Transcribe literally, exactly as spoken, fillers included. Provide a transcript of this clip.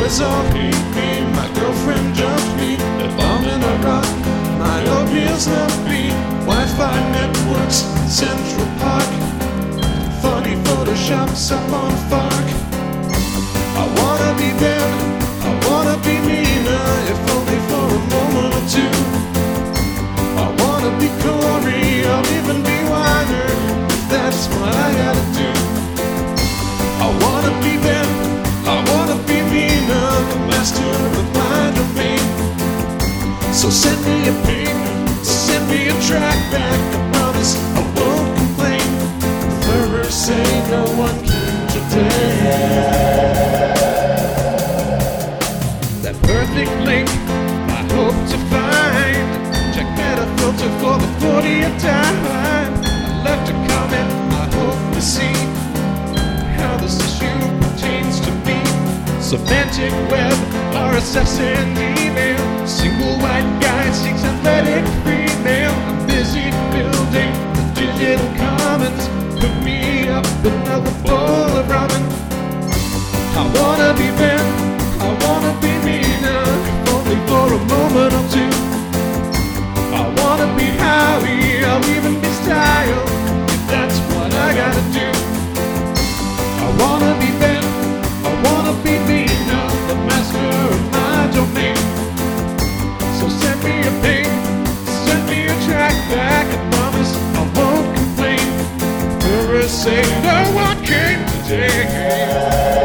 boys all hate me, my girlfriend jumped me, the bomb in Iraq, my opia's not beat, Wi-Fi networks, Central Park, funny photoshops up on Fark. I wanna be them, I wanna be meaner, if only for a moment or two. I wanna be Corey, I'll even be Weiner, if that's what I gotta do. I wanna be them, I wanna be meaner, the master of my domain. So send me a ping, send me a track back, I promise I won't complain. Furries say no one can today. That perfect link I hope to find. Check meta filter for the fortieth time. I left a comment, I hope to see how this issue pertains to me. Semantic web, R S S and email. Single white guy seeks athletic female. I'm busy building the digital commons. Cook me up another bowl of ramen. I wanna be Ben, I wanna be meaner, if only for a moment or two. I wanna be Howie, I'll even be style, if that's what I gotta do. I wanna be Ben, I wanna be meaner, the master of my domain. So send me a ping, send me a track back, I promise I won't complain. Furries say no one came today.